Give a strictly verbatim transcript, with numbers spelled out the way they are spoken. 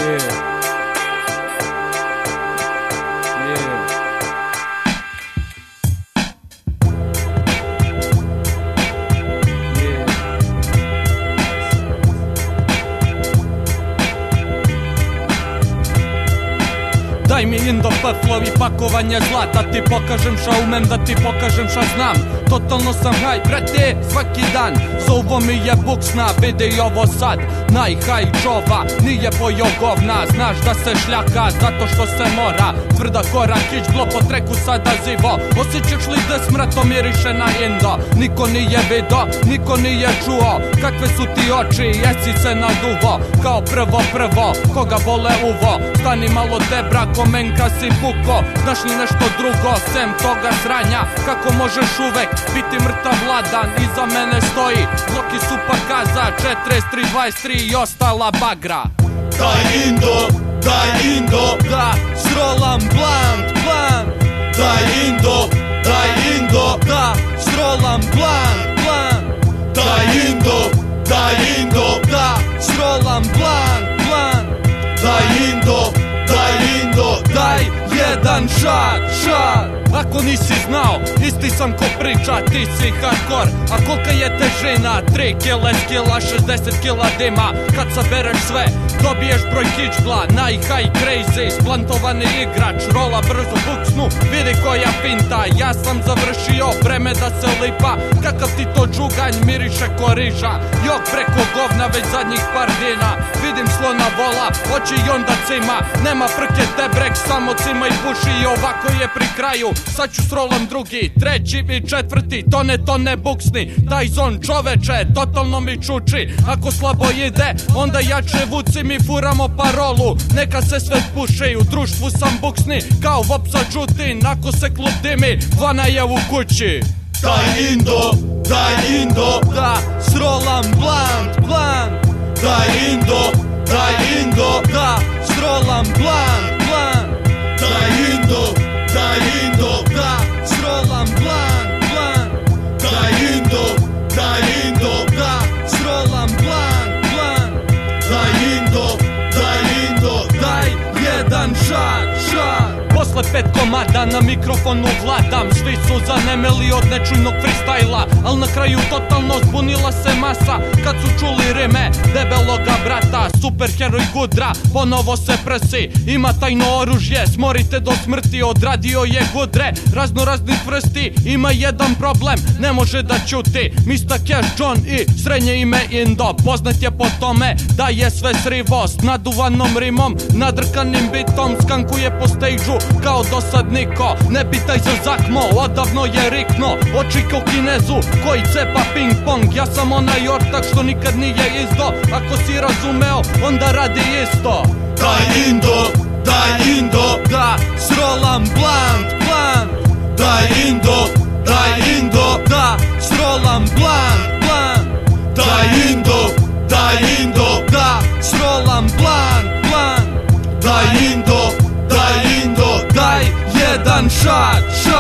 Daj mi indo peflovi pakovanje zlata, ti pokažem ša umem, da ti pokažem ša znam. Totalno sam haj, brate, svaki dan. Zovo mi je buksna, vidi ovo sad. Najhaj čova, nije pojo govna. Znaš da se šljaka, zato što se mora. Tvrda kora, kić, blo po treku sada zivo. Osjećaš li da smrato miriše na indo? Niko nije vidio, niko nije čuo. Kakve su ti oči, jesi se naduvo. Kao prvo prvo, koga bole uvo. Stani malo te brako, menka si buko. Znaš li nešto drugo, sem toga sranja? Kako možeš uvek biti mrtav vladan? Iza mene stoji bloki su pakaza, četrdeset tri dvadeset tri i ostala bagra. Daj indo, daj indo, da srolam blant, blant. Daj indo, daj indo, da srolam blant, blant. Daj indo, daj indo, da srolam blant, blant. Daj indo, daj indo, daj jedan šat, šat. Ako nisi znao, isti sam ko priča, ti si hardcore. A kolika je težina? tri kile skila, šezdeset kila dima. Kad sabereš sve, dobiješ broj kičbla. Najhaj crazy, splantovani igrač. Rola brzo buksnu, vidi koja finta. Ja sam završio, vreme da se lipa. Kakav ti to džuganj, miriše ko riža. Jok preko govna već zadnjih par dina. Vidim slona vola, oči i onda cima. Nema frke te brek, samo cima i puši. I ovako je pri kraju. Sad ću srolam drugi, treći i četvrti. Tone, tone buksni, daj zon čoveče, totalno mi čuči. Ako slabo ide, onda jače vuci, mi furamo parolu. Neka se sve puši, u društvu sam buksni. Kao vopsa džutin, ako se klub dimi, vana je u kući. Daj indo, daj indo, da srolam blant, blant. Daj indo, daj indo, da srolam blant, blant. Daj indo, daj indo, da srolam blant, blant. Daj indo, daj indo, da srolam blant, blant. Daj indo, daj indo, daj jedan šat, šat. Posle pet komada na mikrofonu vladam. Svi su zanemeli od nečujnog freestyla, al na kraju totalno zbunila se masa kad su čuli rime debeloga brata. Superheroj Gudra ponovo se prsi, ima tajno oružje, smorite do smrti. Odradio je Gudre razno raznih vrsti, ima jedan problem, ne može da ćuti. mister Cash John i srednje ime Indo. Poznat je po tome da je sve srivo, s naduvanom rimom, nadrkanim bitom. Skankuje po stejžu kao do sad niko. Ne pitaj za zakmo, odavno je rikno. Oči kao Kinezu koji cepa ping pong. Ja sam onaj ortak što nikad nije izdo. Ako si razumeo, onda radi isto. Daj indo, daj indo, da srolam blant, blant. Daj indo, daj indo, da srolam blant, blant. Daj indo, daj indo, da srolam blant, blant. Daj indo, daj indo, daj jedan šat, šat.